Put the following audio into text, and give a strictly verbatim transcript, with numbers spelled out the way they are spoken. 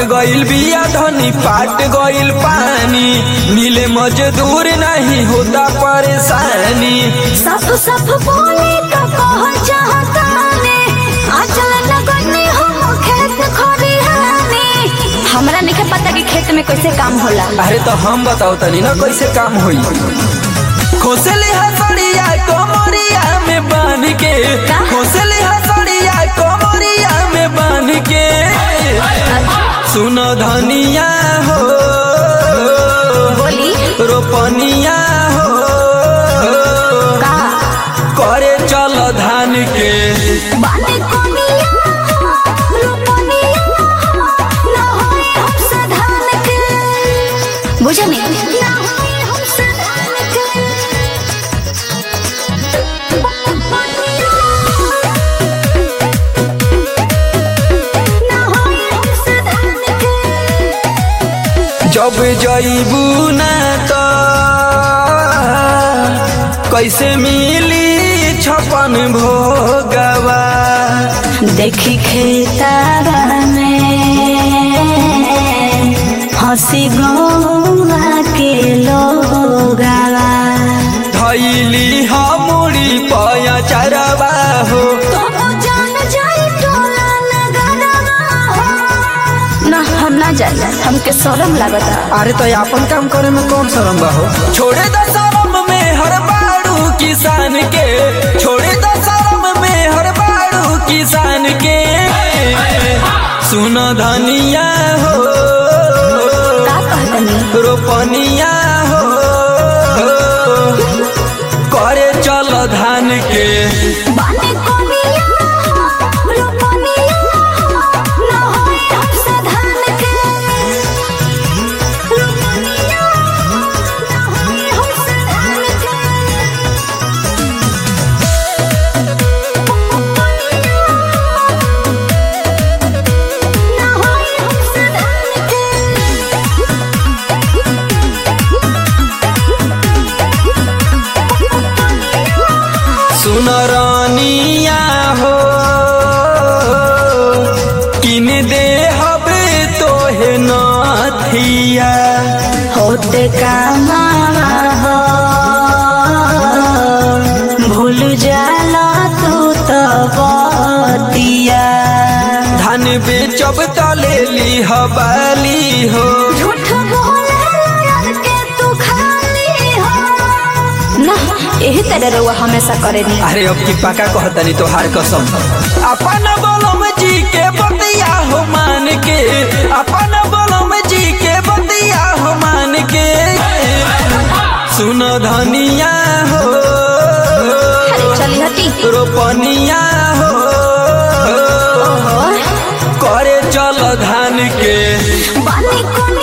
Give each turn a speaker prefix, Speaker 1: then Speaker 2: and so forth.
Speaker 1: गइल बिया धनी पाट गइल पानी, मिले मजदूर नहीं होता परेशानी।
Speaker 2: सब सब बोले का कह चाहता ने आचल लगने हम खेत खरिहाने। हमरा नहीं पता कि खेत में कैसे काम होला।
Speaker 1: अरे तो हम बताओ तनी ना कैसे काम होई। खोसले हसड़िया कोमरिया में बांध के, खोसले हसड़िया कोमरिया में बांध के, सुनो धनिया हो
Speaker 2: बोली
Speaker 1: रोपनिया हो
Speaker 2: का
Speaker 1: करे चल धान के।
Speaker 2: बाने कोनिया रोपनिया ना होए हमसे धान के, बुझे नहीं ना होए हमसे धान के। ना होए हमसे धान के।
Speaker 1: जब जइबू ना तो कैसे मिली छपन भोगवा।
Speaker 2: देखी खेतारा में हंसी गौवा के लोगावा।
Speaker 1: धैली हमरी पया चरवा हो,
Speaker 2: ना हम ना जाए हमके शरम लागता।
Speaker 1: अरे तो अपन काम करे में कौन शरम बा हो। छोड़े द शरम में हर बाड़ू किसान के, छोड़े द शरम में हर बाड़ू किसान के। सुनो धनिया हो
Speaker 2: का कहतनी
Speaker 1: रोपनिया हो करे चल धान के।
Speaker 2: बाने कोनिया रोपनिया ना होए हमसे धान के। रोपनिया ना होए हमसे धान के। ना होए हमसे धान के।
Speaker 1: सुन रानिया हो किन दे हबे तोहे नाथिया।
Speaker 2: होते कामावा हो भूल जाला तू तो बतिया।
Speaker 1: धान बेचब त लेली हबाली हो,
Speaker 2: झूठ बोले के तू खाली हो ना। यही तरह रहुआ हमेशा करे नहीं।
Speaker 1: अरे अब की पका कहतनी तोहार कसम। अपन बलम जी के बतिया हो मान के, अपन बलम जी के बतिया हो मान के। सुन धनिया हो
Speaker 2: अरे चली हटी
Speaker 1: रोपनिया हो करे चल धान के।
Speaker 2: बानी कोन